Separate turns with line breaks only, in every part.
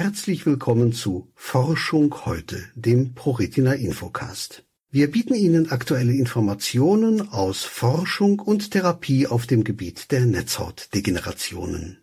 herzlich willkommen zu Forschung heute, dem ProRetina Infocast. Wir bieten Ihnen aktuelle Informationen aus Forschung und Therapie auf dem Gebiet der Netzhautdegenerationen.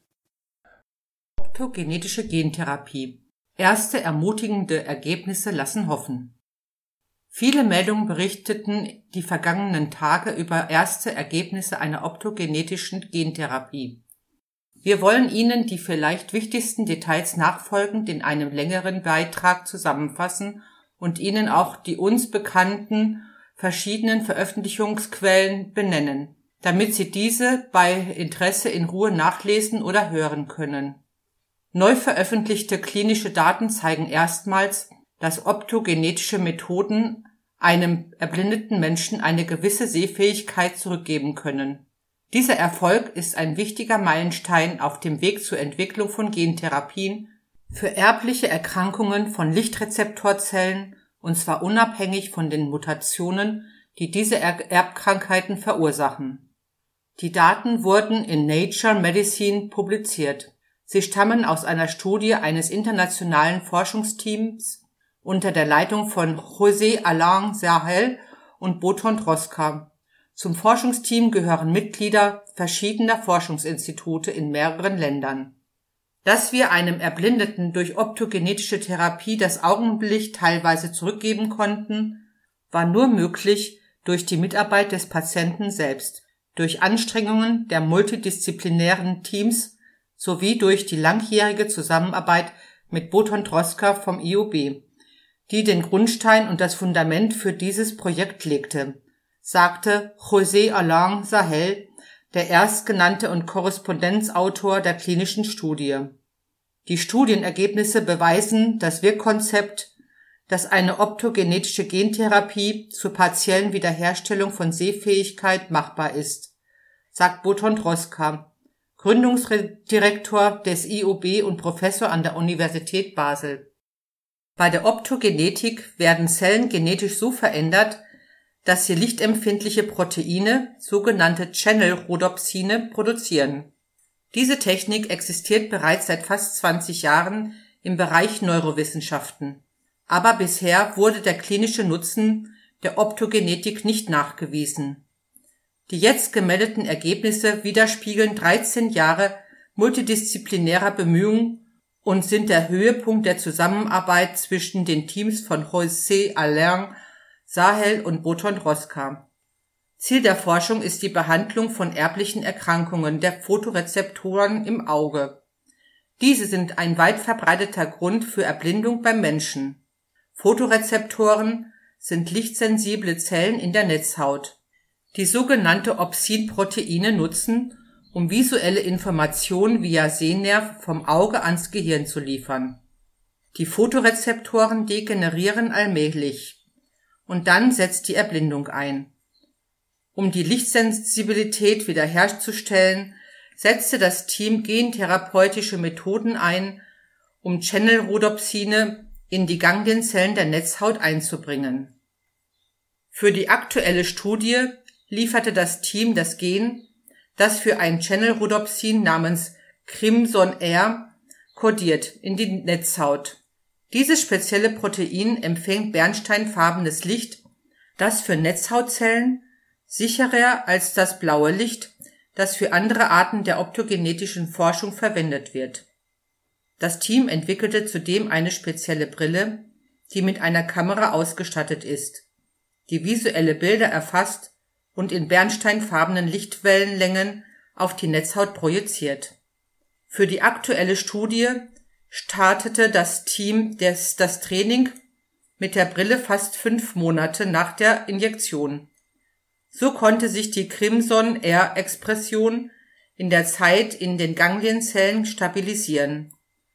Optogenetische Gentherapie. Erste ermutigende Ergebnisse lassen hoffen. Viele Meldungen berichteten die vergangenen Tage über erste Ergebnisse einer optogenetischen Gentherapie. Wir wollen Ihnen die vielleicht wichtigsten Details nachfolgend in einem längeren Beitrag zusammenfassen und Ihnen auch die uns bekannten verschiedenen Veröffentlichungsquellen benennen, damit Sie diese bei Interesse in Ruhe nachlesen oder hören können. Neu veröffentlichte klinische Daten zeigen erstmals, dass optogenetische Methoden einem erblindeten Menschen eine gewisse Sehfähigkeit zurückgeben können. Dieser Erfolg ist ein wichtiger Meilenstein auf dem Weg zur Entwicklung von Gentherapien für erbliche Erkrankungen von Lichtrezeptorzellen, und zwar unabhängig von den Mutationen, die diese Erbkrankheiten verursachen. Die Daten wurden in Nature Medicine publiziert. Sie stammen aus einer Studie eines internationalen Forschungsteams unter der Leitung von José Alain Sahel und Boton Droska. Zum Forschungsteam gehören Mitglieder verschiedener Forschungsinstitute in mehreren Ländern. Dass wir einem Erblindeten durch optogenetische Therapie das Augenlicht teilweise zurückgeben konnten, war nur möglich durch die Mitarbeit des Patienten selbst, durch Anstrengungen der multidisziplinären Teams sowie durch die langjährige Zusammenarbeit mit Boton Droska vom IOB, die den Grundstein und das Fundament für dieses Projekt legte, sagte José Alain Sahel, der erstgenannte und Korrespondenzautor der klinischen Studie. Die Studienergebnisse beweisen das Wirkkonzept, dass eine optogenetische Gentherapie zur partiellen Wiederherstellung von Sehfähigkeit machbar ist, sagt Boton Droska, Gründungsdirektor des IOB und Professor an der Universität Basel. Bei der Optogenetik werden Zellen genetisch so verändert, dass sie lichtempfindliche Proteine, sogenannte Channel-Rhodopsine, produzieren. Diese Technik existiert bereits seit fast 20 Jahren im Bereich Neurowissenschaften. Aber bisher wurde der klinische Nutzen der Optogenetik nicht nachgewiesen. Die jetzt gemeldeten Ergebnisse widerspiegeln 13 Jahre multidisziplinärer Bemühungen und sind der Höhepunkt der Zusammenarbeit zwischen den Teams von José Alain Sahel und Boton Droska. Ziel der Forschung ist die Behandlung von erblichen Erkrankungen der Photorezeptoren im Auge. Diese sind ein weit verbreiteter Grund für Erblindung beim Menschen. Photorezeptoren sind lichtsensible Zellen in der Netzhaut, die sogenannte Opsin-Proteine nutzen, um visuelle Informationen via Sehnerv vom Auge ans Gehirn zu liefern. Die Photorezeptoren degenerieren allmählich. Und dann setzt die Erblindung ein. Um die Lichtsensibilität wiederherzustellen, setzte das Team gentherapeutische Methoden ein, um Channel-Rhodopsine in die Ganglienzellen der Netzhaut einzubringen. Für die aktuelle Studie lieferte das Team das Gen, das für ein Channel-Rhodopsin namens Crimson R kodiert, in die Netzhaut. Dieses spezielle Protein empfängt bernsteinfarbenes Licht, das für Netzhautzellen sicherer als das blaue Licht, das für andere Arten der optogenetischen Forschung verwendet wird. Das Team entwickelte zudem eine spezielle Brille, die mit einer Kamera ausgestattet ist, die visuelle Bilder erfasst und in bernsteinfarbenen Lichtwellenlängen auf die Netzhaut projiziert. Für die aktuelle Studie startete das Team das Training mit der Brille fast 5 Monate nach der Injektion. So konnte sich die Crimson-R-Expression in der Zeit in den Ganglienzellen stabilisieren.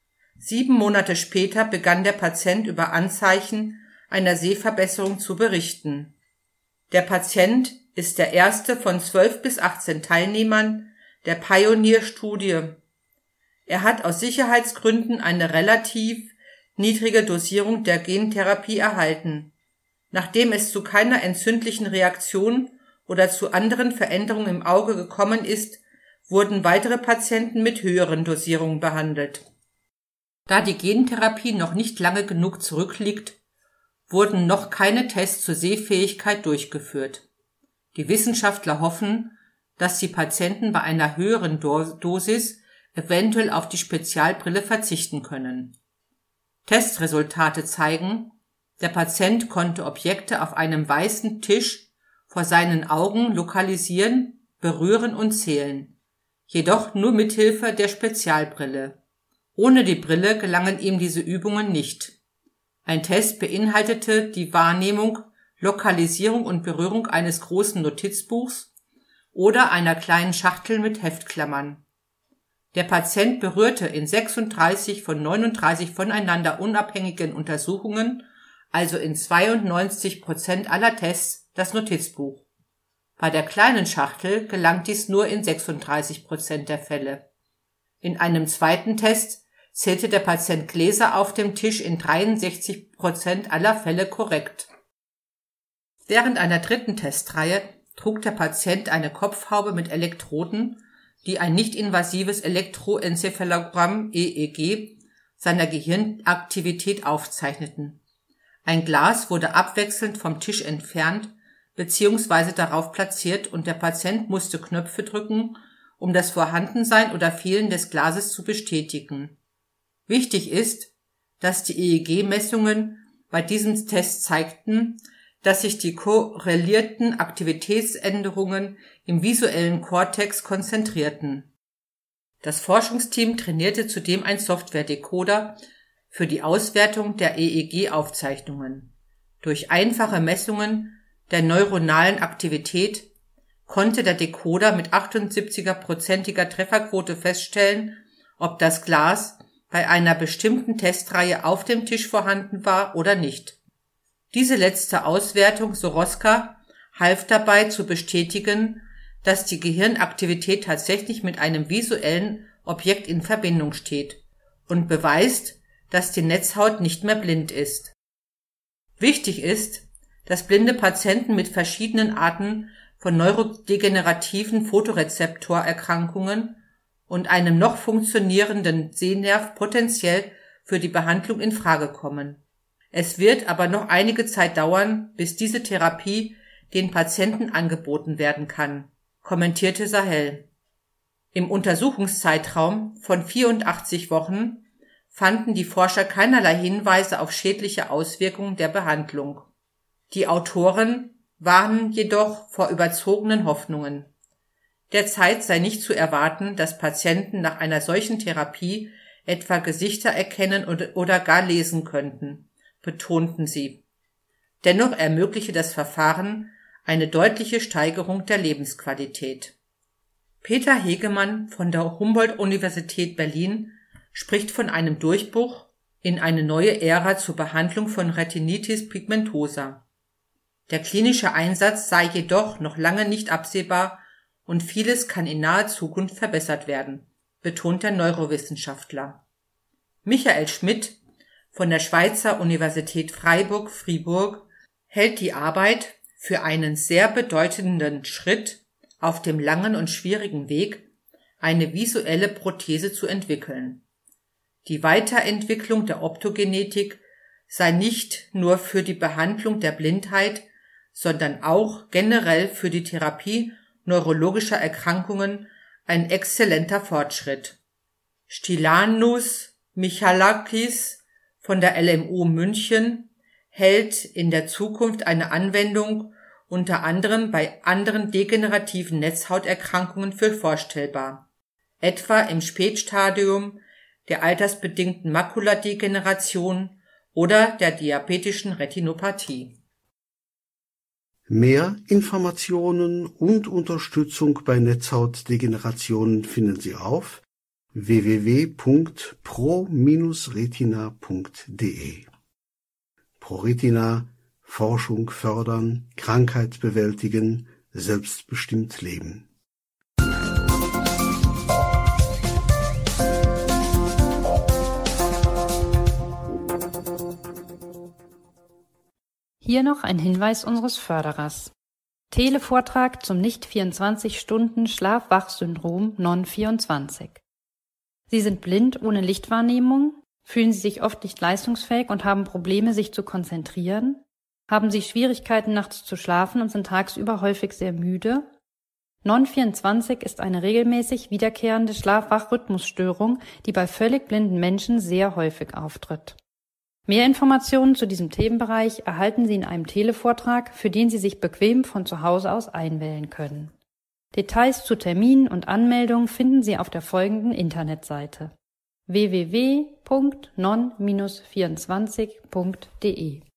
7 Monate später begann der Patient über Anzeichen einer Sehverbesserung zu berichten. Der Patient ist der erste von 12 bis 18 Teilnehmern der Pioneer-Studie. Er hat aus Sicherheitsgründen eine relativ niedrige Dosierung der Gentherapie erhalten. Nachdem es zu keiner entzündlichen Reaktion oder zu anderen Veränderungen im Auge gekommen ist, wurden weitere Patienten mit höheren Dosierungen behandelt. Da die Gentherapie noch nicht lange genug zurückliegt, wurden noch keine Tests zur Sehfähigkeit durchgeführt. Die Wissenschaftler hoffen, dass die Patienten bei einer höheren Dosis eventuell auf die Spezialbrille verzichten können. Testresultate zeigen, der Patient konnte Objekte auf einem weißen Tisch vor seinen Augen lokalisieren, berühren und zählen, jedoch nur mithilfe der Spezialbrille. Ohne die Brille gelangen ihm diese Übungen nicht. Ein Test beinhaltete die Wahrnehmung, Lokalisierung und Berührung eines großen Notizbuchs oder einer kleinen Schachtel mit Heftklammern. Der Patient berührte in 36 von 39 voneinander unabhängigen Untersuchungen, also in 92% aller Tests, das Notizbuch. Bei der kleinen Schachtel gelang dies nur in 36% der Fälle. In einem zweiten Test zählte der Patient Gläser auf dem Tisch in 63% aller Fälle korrekt. Während einer dritten Testreihe trug der Patient eine Kopfhaube mit Elektroden, die ein nicht-invasives Elektroenzephalogramm EEG seiner Gehirnaktivität aufzeichneten. Ein Glas wurde abwechselnd vom Tisch entfernt bzw. darauf platziert und der Patient musste Knöpfe drücken, um das Vorhandensein oder Fehlen des Glases zu bestätigen. Wichtig ist, dass die EEG-Messungen bei diesem Test zeigten, dass sich die korrelierten Aktivitätsänderungen im visuellen Kortex konzentrierten. Das Forschungsteam trainierte zudem ein Software-Decoder für die Auswertung der EEG-Aufzeichnungen. Durch einfache Messungen der neuronalen Aktivität konnte der Decoder mit 78%iger Trefferquote feststellen, ob das Glas bei einer bestimmten Testreihe auf dem Tisch vorhanden war oder nicht. Diese letzte Auswertung Soroska half dabei zu bestätigen, dass die Gehirnaktivität tatsächlich mit einem visuellen Objekt in Verbindung steht und beweist, dass die Netzhaut nicht mehr blind ist. Wichtig ist, dass blinde Patienten mit verschiedenen Arten von neurodegenerativen Photorezeptorerkrankungen und einem noch funktionierenden Sehnerv potenziell für die Behandlung in Frage kommen. Es wird aber noch einige Zeit dauern, bis diese Therapie den Patienten angeboten werden kann, kommentierte Sahel. Im Untersuchungszeitraum von 84 Wochen fanden die Forscher keinerlei Hinweise auf schädliche Auswirkungen der Behandlung. Die Autoren warnen jedoch vor überzogenen Hoffnungen. Derzeit sei nicht zu erwarten, dass Patienten nach einer solchen Therapie etwa Gesichter erkennen oder gar lesen könnten, betonten sie. Dennoch ermögliche das Verfahren eine deutliche Steigerung der Lebensqualität. Peter Hegemann von der Humboldt-Universität Berlin spricht von einem Durchbruch in eine neue Ära zur Behandlung von Retinitis pigmentosa. Der klinische Einsatz sei jedoch noch lange nicht absehbar und vieles kann in naher Zukunft verbessert werden, betont der Neurowissenschaftler. Michael Schmidt von der Schweizer Universität Freiburg hält die Arbeit für einen sehr bedeutenden Schritt auf dem langen und schwierigen Weg, eine visuelle Prothese zu entwickeln. Die Weiterentwicklung der Optogenetik sei nicht nur für die Behandlung der Blindheit, sondern auch generell für die Therapie neurologischer Erkrankungen ein exzellenter Fortschritt. Stylianos Michalakis von der LMU München hält in der Zukunft eine Anwendung unter anderem bei anderen degenerativen Netzhauterkrankungen für vorstellbar, etwa im Spätstadium der altersbedingten Makuladegeneration oder der diabetischen Retinopathie.
Mehr Informationen und Unterstützung bei Netzhautdegenerationen finden Sie auf www.pro-retina.de. ProRetina – Forschung fördern, Krankheit bewältigen, selbstbestimmt leben.
Hier noch ein Hinweis unseres Förderers. Televortrag zum Nicht-24-Stunden-Schlaf-Wach-Syndrom Non-24. Sie sind blind ohne Lichtwahrnehmung, Fühlen Sie sich oft nicht leistungsfähig und haben Probleme, sich zu konzentrieren? Haben Sie Schwierigkeiten, nachts zu schlafen und sind tagsüber häufig sehr müde? Non-24 ist eine regelmäßig wiederkehrende Schlaf-Wach-Rhythmusstörung, die bei völlig blinden Menschen sehr häufig auftritt. Mehr Informationen zu diesem Themenbereich erhalten Sie in einem Televortrag, für den Sie sich bequem von zu Hause aus einwählen können. Details zu Terminen und Anmeldungen finden Sie auf der folgenden Internetseite: www.non-24.de